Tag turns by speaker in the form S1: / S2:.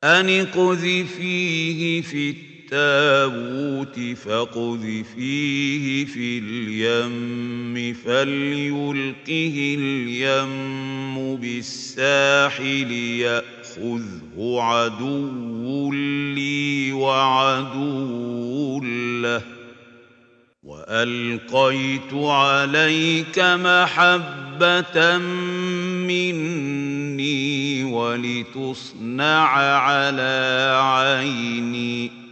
S1: أن اقذفيه في التابوت فاقذفيه في اليم فليلقه اليم بالساحل يأخذه عدو لي وعدو له وألقيت عليك محبة مني ولتصنع على عيني